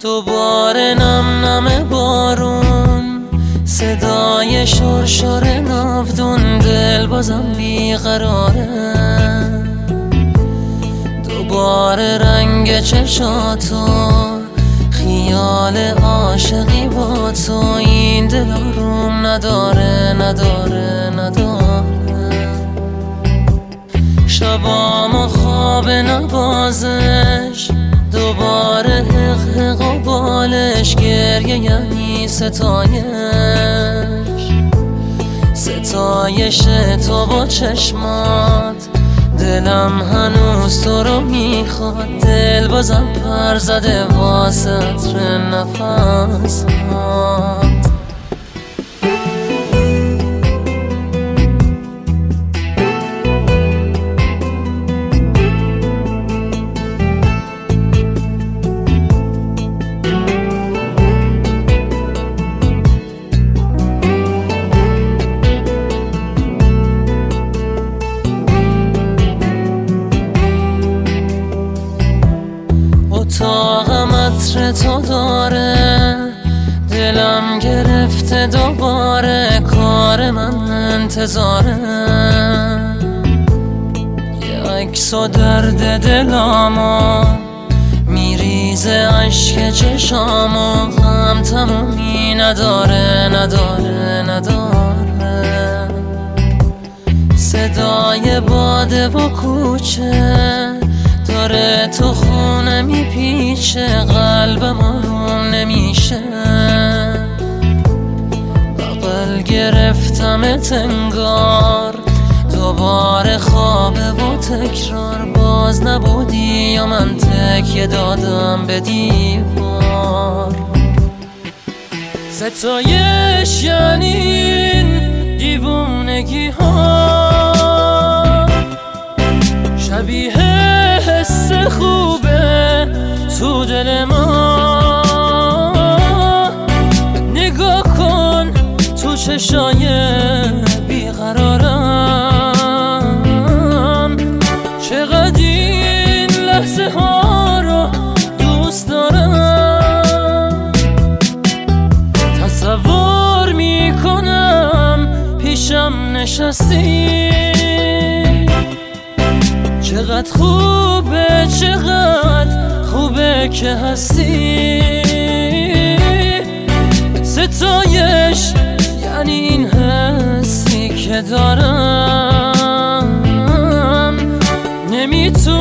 دوباره نم نم بارون، صدای شرشر ناودون، دل بازم بیقراره. دوباره رنگ چشاتو، خیال عاشقی با تو، این دل آروم نداره. شبام خواب نوازش، دوباره حق و بالش، گریه یعنی ستایش تو با چشمات. دلم هنوز تو رو میخواد، دل بازم پر زده واسه عطر نفسات. اتاقم عطر تو داره، دلم گرفته دوباره، کار من انتظاره. یه عکس و درد دلامو، میریزه عشق چشامو، غم تمومی نداره. صدای باده و کوچه داره تو خونه میپیچه، قلبم آروم نمیشه. بغل گرفتمت انگار، دوباره خوابه و تکرار، باز نبودی یا من تکیه دادم به دیوار. ستایش یعنی این دیوونگی ها، شبیه حس خوبه تو دل ما. نگاه کن تو چشای بیقرارم، چقدر این لحظه ها رو دوست دارم. تصور میکنم پیشم نشستی، چقدر خوبه که هستی. ستایش یعنی این حسی که دارم، نمیتونم